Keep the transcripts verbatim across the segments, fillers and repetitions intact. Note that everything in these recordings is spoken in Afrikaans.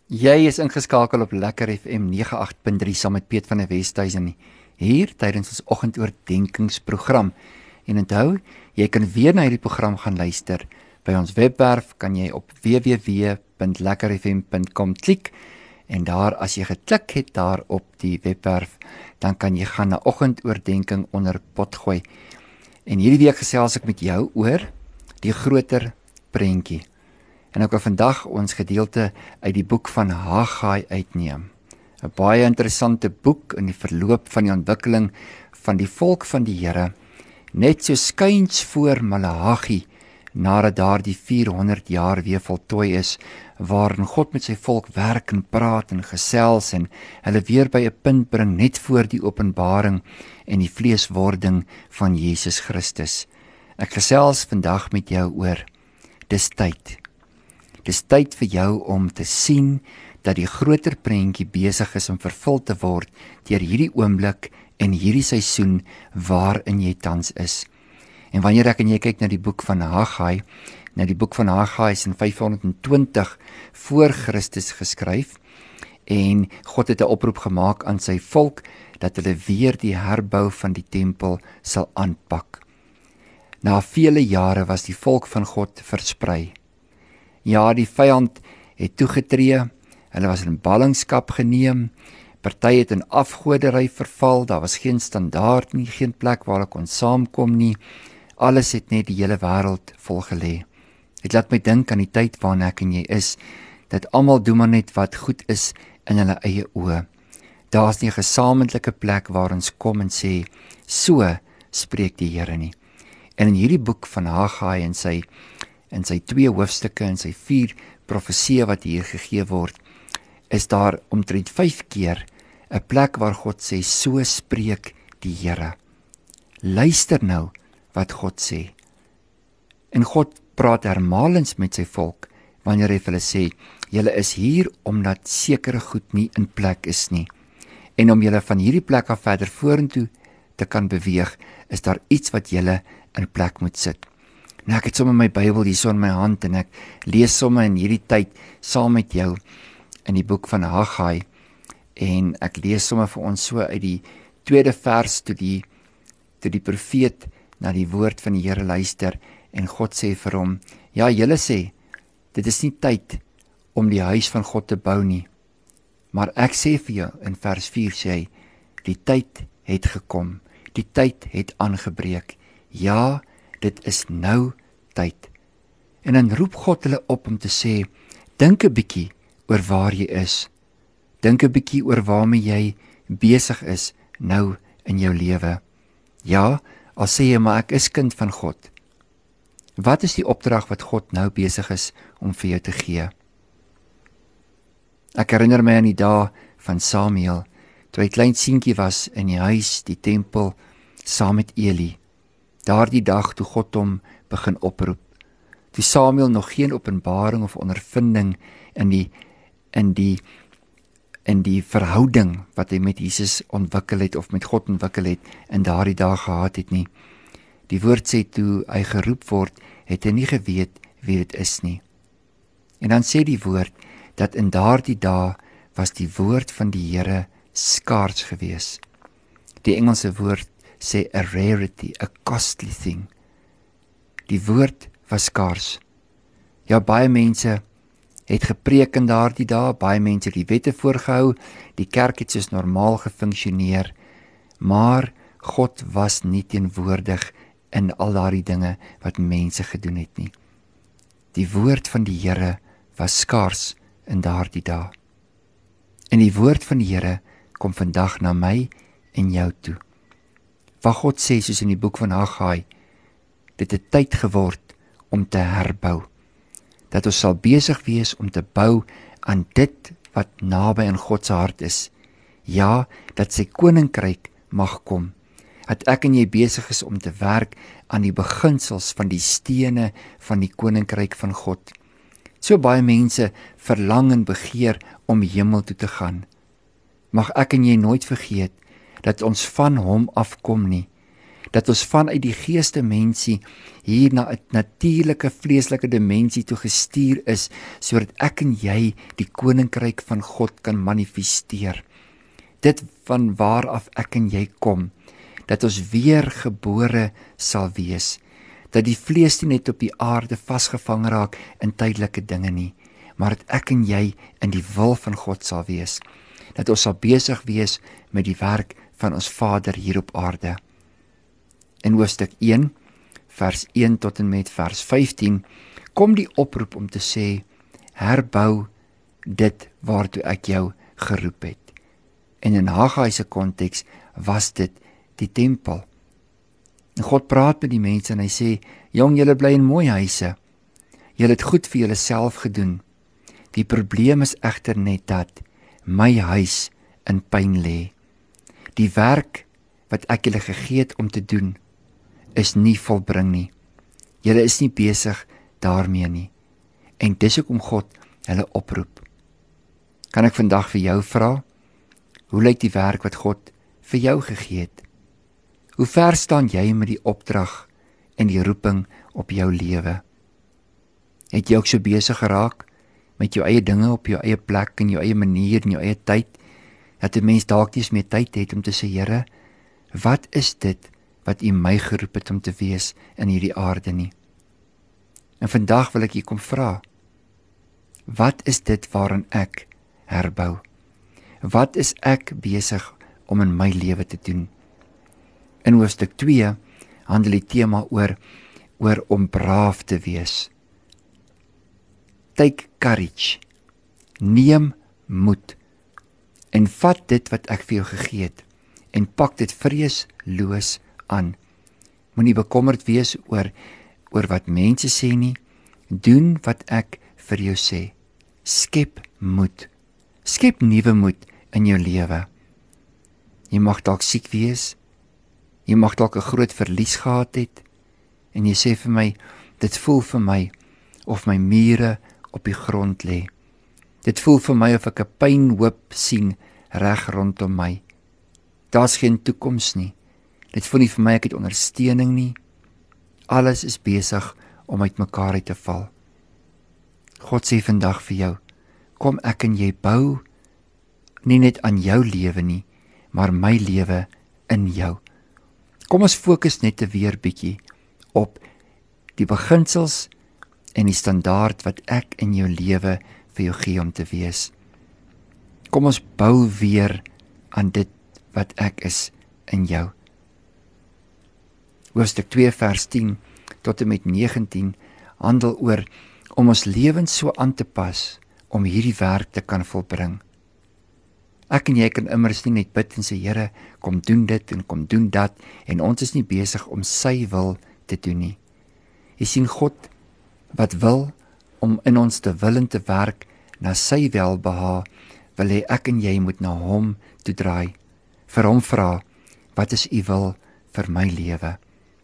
Jy is ingeskakel op Lekker F M nege agt punt drie saam met Piet van der Westhuizen hier tydens ons oggendoordenkingsprogram. En onthou, jy kan weer na hierdie program gaan luister. By ons webwerf kan jy op w w w punt lekker f m punt com klik en daar as jy geklik het daar op die webwerf, dan kan jy gaan na oggendoordenking onder potgooi. En hierdie week gesels ek met jou oor die groter prentjie. En ek wil vandag ons gedeelte uit die boek van Haggai uitneem. 'n Baie interessante boek in die verloop van die ontwikkeling van die volk van die Here, net so skuins voor Maleagi, nadat daar die vierhonderd jaar weer voltooi is, waarin God met sy volk werk en praat en gesels en hulle weer by 'n punt bring net voor die openbaring en die vleeswording van Jesus Christus. Ek gesels vandag met jou oor, dis tyd. Dis tyd vir jou om te sien dat die groter prentjie besig is om vervul te word deur hierdie oomblik en hierdie seisoen waarin jy tans is. En wanneer ek en jy kyk na die boek van Haggai, na die boek van Haggai is in vyfhonderdtwintig voor Christus geskryf en God het 'n oproep gemaak aan sy volk dat hulle weer die herbou van die tempel sal aanpak. Na vele jare was die volk van God versprei. Ja, die vyand het toegetree, hulle was in ballingskap geneem, party het in afgodery verval, daar was geen standaard nie, geen plek waar hulle kon saamkom nie, alles het net die hele wêreld volgelê. Dit laat my dink aan die tyd waarin ek en jy is, dat almal doen maar net wat goed is in hulle eie oë. Daar is nie 'n gesamentlike plek waar ons kom en sê, so spreek die Here nie. En in hierdie boek van Haggai en sy in sy twee hoofstukke en sy vier profeseë wat hier gegee word, is daar omtrent vyf keer 'n plek waar God sê, so spreek die Here. Luister nou wat God sê. En God praat hermalens met sy volk, wanneer hy vir hulle sê, julle is hier omdat sekere goed nie in plek is nie. En om julle van hierdie plek af verder vorentoe te kan beweeg, is daar iets wat julle in plek moet sit. Nou ek het sommer my Bybel hier so in my hand en ek lees sommer in hierdie tyd saam met jou in die boek van Haggai en ek lees sommer vir ons so uit die tweede vers toe die, toe die profeet na die woord van die Here luister en God sê vir hom, ja, julle sê, dit is nie tyd om die huis van God te bou nie, maar ek sê vir jou in vers vier sê hy, die tyd het gekom, die tyd het aangebreek, ja, dit is nou tyd. En dan roep God hulle op om te sê, dink 'n bietjie oor waar jy is. Dink 'n bietjie oor waarmee jy besig is nou in jou lewe. Ja, al sê jy maar ek is kind van God. Wat is die opdrag wat God nou besig is om vir jou te gee? Ek herinner my aan die dae van Samuel, toe hy klein seentjie was in die huis, die tempel, saam met Eli. Daardie dag toe God hom begin oproep, toe Samuel nog geen openbaring of ondervinding in die in die in die verhouding wat hy met Jesus ontwikkel het of met God ontwikkel het in daardie dag gehad het nie. Die woord sê toe hy geroep word, het hy nie geweet wie dit is nie. En dan sê die woord dat in daardie dae was die woord van die Here skaars gewees. Die Engelse woord sê a rarity, a costly thing. Die woord was skaars. Ja, baie mense het gepreek in daardie dae, baie mense het die wette voorgehou, die kerk het soos normaal gefunksioneer, maar God was nie teenwoordig in al daardie dinge wat mense gedoen het nie. Die woord van die Here was skaars in daardie dae. En die woord van die Here kom vandag na my en jou toe. Wat God sê, soos in die boek van Haggai, dit het tyd geword om te herbou. Dat ons sal besig wees om te bou aan dit wat naby aan God se hart is. Ja, dat sy koninkryk mag kom. Dat ek en jy besig is om te werk aan die beginsels van die stene van die koninkryk van God. So baie mense verlang en begeer om hemel toe te gaan. Mag ek en jy nooit vergeet dat ons van hom afkom nie, dat ons vanuit die geesdimensie hier na 'n natuurlike vleeslike dimensie toe gestuur is, sodat ek en jy die koninkryk van God kan manifesteer. Dit van waar af ek en jy kom, dat ons weer gebore sal wees, dat die vlees nie net op die aarde vasgevang raak in tydelike dinge nie, maar dat ek en jy in die wil van God sal wees, dat ons sal besig wees met die werk van ons Vader hier op aarde. In hoofstuk een, vers een tot en met vers vyftien, kom die oproep om te sê, herbou dit waartoe ek jou geroep het. En in Haggai se konteks was dit die tempel. En God praat met die mense en hy sê, jong, julle bly in mooi huise, julle het goed vir julle self gedoen. Die probleem is egter net dat my huis in pyn lê. Die werk wat ek julle gegee het om te doen, is nie volbring nie. Julle is nie besig daarmee nie. En dis hoekom God hulle oproep. Kan ek vandag vir jou vra, hoe lyk die werk wat God vir jou gegee het? Hoe ver staan jy met die opdrag en die roeping op jou lewe? Het jy ook so besig geraak met jou eie dinge op jou eie plek en jou eie manier en jou eie tyd, dat 'n mens dalk nie eens meer tyd het om te sê, Here, wat is dit wat U my geroep het om te wees in hierdie aarde nie? En vandag wil ek U kom vra, wat is dit waarin ek herbou? Wat is ek besig om in my lewe te doen? In hoofstuk twee handel die tema oor, oor om braaf te wees. Take courage, neem moed, en vat dit wat ek vir jou gegee het, en pak dit vreesloos aan. Moenie bekommerd wees oor, oor wat mense sê nie, doen wat ek vir jou sê. Skep moed, skep nuwe moed in jou lewe. Jy mag dalk siek wees, jy mag dalk 'n groot verlies gehad het, en jy sê vir my, dit voel vir my of my mure op die grond lê. Dit voel vir my of ek 'n pynhoop sien reg rondom my. Daar's geen toekoms nie. Dit voel nie vir my ek het ondersteuning nie. Alles is besig om uitmekaar uit te val. God sê vandag vir jou, kom ek en jy bou nie net aan jou lewe nie, maar my lewe in jou. Kom ons fokus net 'n weer bietjie op die beginsels en die standaard wat ek in jou lewe vir jou gee om te wees. Kom ons bou weer aan dit wat ek is in jou. Hoofstuk twee vers tien tot en met negentien handel oor om ons lewens so aan te pas om hierdie werk te kan volbring. Ek en jy kan immers nie net bid en sê, Here, kom doen dit en kom doen dat, en ons is nie besig om sy wil te doen nie. Jy sien, God wat wil om in ons te wil en te werk na sy welbehae, wil hy ek en jy moet na hom toe draai, vir hom vra, wat is u wil vir my lewe?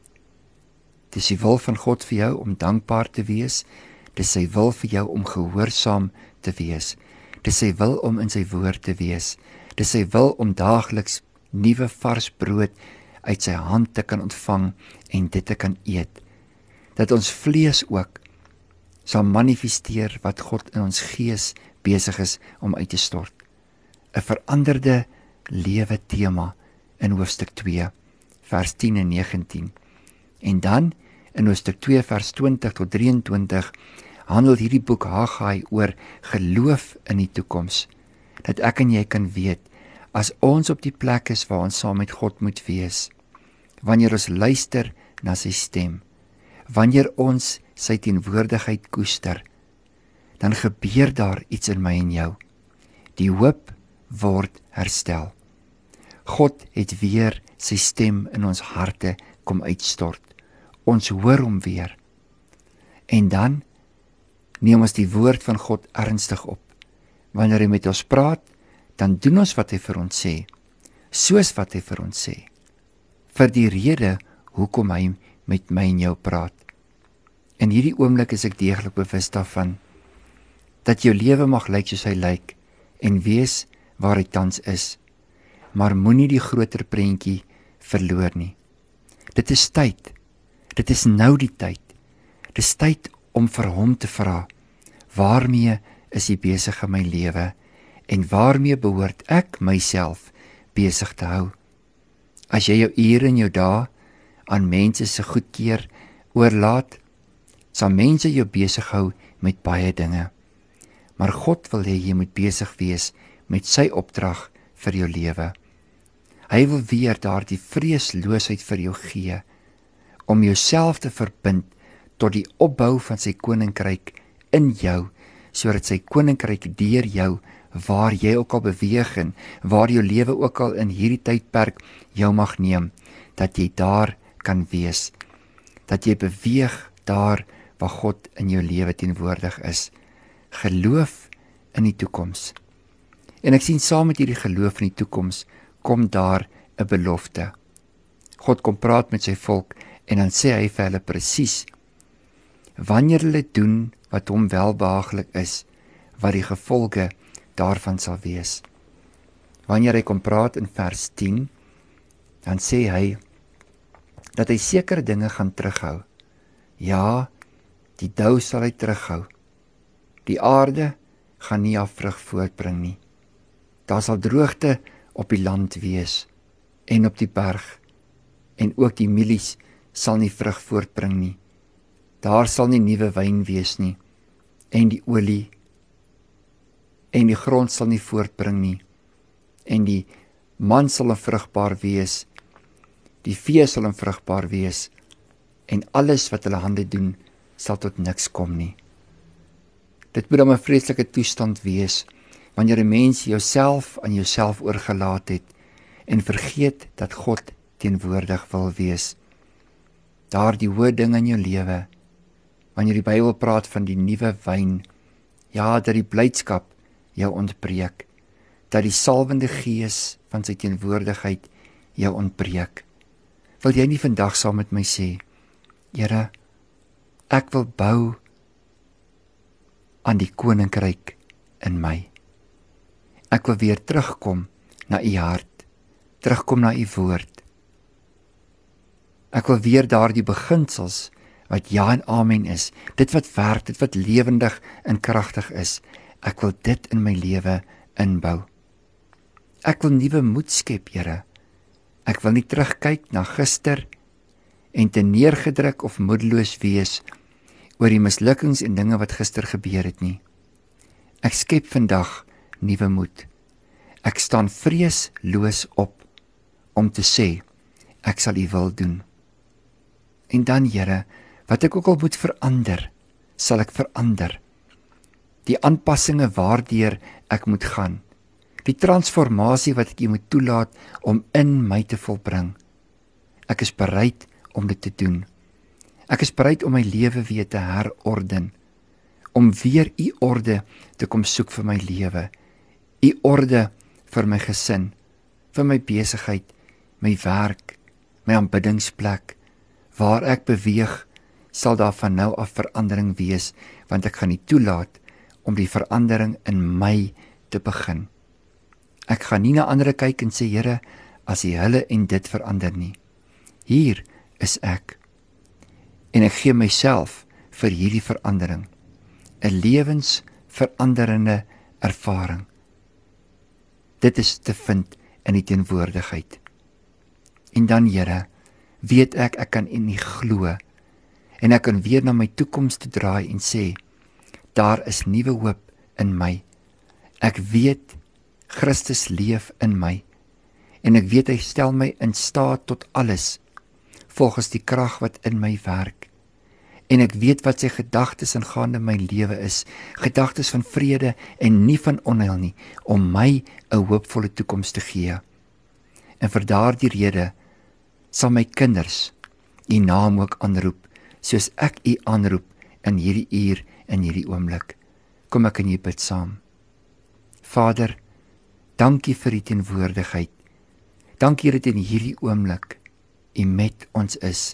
Dis die wil van God vir jou om dankbaar te wees, dis sy wil vir jou om gehoorsaam te wees, dis sy wil om in sy woord te wees, dis sy wil om daagliks nuwe vars brood uit sy hand te kan ontvang en dit te kan eet, dat ons vlees ook sal manifesteer wat God in ons gees besig is om uit te stort. 'n Veranderde lewe tema in hoofstuk twee, vers tien en negentien. En dan in hoofstuk twee, vers twintig tot drieëntwintig, handel hierdie boek Haggai oor geloof in die toekoms, dat ek en jy kan weet, as ons op die plek is waar ons saam met God moet wees, wanneer ons luister na sy stem, wanneer ons sy teenwoordigheid koester, dan gebeur daar iets in my en jou. Die hoop word herstel. God het weer sy stem in ons harte kom uitstort. Ons hoor hom weer. En dan neem ons die woord van God ernstig op. Wanneer hy met ons praat, dan doen ons wat hy vir ons sê, soos wat hy vir ons sê, vir die rede hoekom hy met my en jou praat. In hierdie oomblik is ek deeglik bewus daarvan, dat jou lewe mag lyk soos hy lyk, en wees waar hy tans is, maar moenie die groter prentjie verloor nie. Dit is tyd. Dit is nou die tyd. Dit is tyd om vir hom te vra, waarmee is hy besig in my lewe en waarmee behoort ek myself besig te hou? As jy jou ure en jou dae aan mense se goedkeur oorlaat, sal mense jou besig hou met baie dinge. Maar God wil hê jy moet besig wees met sy opdrag vir jou lewe. Hy wil weer daardie vreesloosheid vir jou gee, om jouself te verbind tot die opbou van sy koninkryk in jou, sodat sy koninkryk deur jou, waar jy ook al beweeg en waar jou lewe ook al in hierdie tydperk jou mag neem, dat jy daar kan wees, dat jy beweeg daar waar God in jou lewe teenwoordig is. Geloof in die toekoms. En ek sien saam met hierdie geloof in die toekoms, kom daar 'n belofte. God kom praat met sy volk en dan sê hy vir hulle presies, wanneer hulle doen wat hom welbehaaglik is, wat die gevolge daarvan sal wees. Wanneer hy kom praat in vers tien, dan sê hy, dat hy sekere dinge gaan terughou. Ja, die dou sal hy terughou. Die aarde gaan nie af vrug voortbring nie. Daar sal droogte op die land wees, en op die berg, en ook die mielies sal nie vrug voortbring nie. Daar sal nie nuwe wyn wees nie, en die olie, en die grond sal nie voortbring nie, en die man sal onvrugbaar wees, die vee sal onvrugbaar wees, en alles wat hulle hande doen, sal tot niks kom nie. Dit moet dan 'n vreeslike toestand wees, wanneer 'n mens jouself aan jouself oorgelaat het, en vergeet dat God teenwoordig wil wees. Daar die hoë ding in jou lewe, wanneer die Bybel praat van die nuwe wyn, ja, dat die blydskap jou ontbreek, dat die salwende gees van sy teenwoordigheid jou ontbreek. Wil jy nie vandag saam met my sê, Here, ek wil bou aan die koninkryk in my. Ek wil weer terugkom na u hart, terugkom na u woord. Ek wil weer daardie beginsels wat ja en amen is, dit wat werk, dit wat lewendig en kragtig is, ek wil dit in my lewe inbou. Ek wil nuwe moed skep, Here. Ek wil nie terugkyk na gister en te neergedruk of moedeloos wees oor die mislukkings en dinge wat gister gebeur het nie. Ek skep vandag nuwe moed. Ek staan vreesloos op om te sê, ek sal u wil doen. En dan, Here, wat ek ook al moet verander, sal ek verander. Die aanpassinge waardeur ek moet gaan, die transformasie wat ek u moet toelaat om in my te volbring. Ek is bereid om dit te doen. Ek is bereid om my lewe weer te herorden, om weer u orde te kom soek vir my lewe, u orde vir my gesin, vir my besigheid, my werk, my aanbiddingsplek, waar ek beweeg, sal daar van nou af verandering wees, want ek gaan nie toelaat om die verandering in my te begin. Ek gaan nie na ander kyk en sê, Here, as jy hulle en dit verander nie. Hier is ek. En ek gee myself vir hierdie verandering, 'n lewensveranderende ervaring. Dit is te vind in die teenwoordigheid. En dan, Here, weet ek, ek kan in U glo, en ek kan weer na my toekoms toe draai en sê, daar is nuwe hoop in my. Ek weet, Christus leef in my, en ek weet hy stel my in staat tot alles, volgens die krag wat in my werk. En ek weet wat sy gedagtes aangaande my lewe is, gedagtes van vrede en nie van onheil nie, om my 'n hoopvolle toekoms te gee. En vir daardie rede sal my kinders U naam ook aanroep, soos ek U aanroep in hierdie uur, in hierdie oomblik. Kom ek in U bid saam. Vader, dankie vir U teenwoordigheid. Dankie dat in hierdie oomblik U met ons is.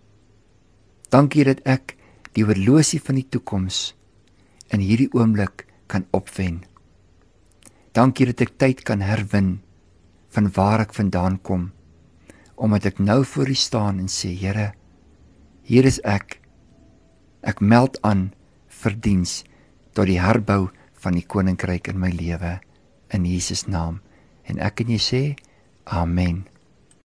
Dankie dat ek die horlosie van die toekoms in hierdie oomblik kan opwen. Dankie dat ek tyd kan herwin van waar ek vandaan kom, omdat ek nou voor U staan en sê, Here, hier is ek. Ek meld aan vir diens tot die herbou van die koninkryk in my lewe, in Jesus naam. En ek en jy sê, Amen.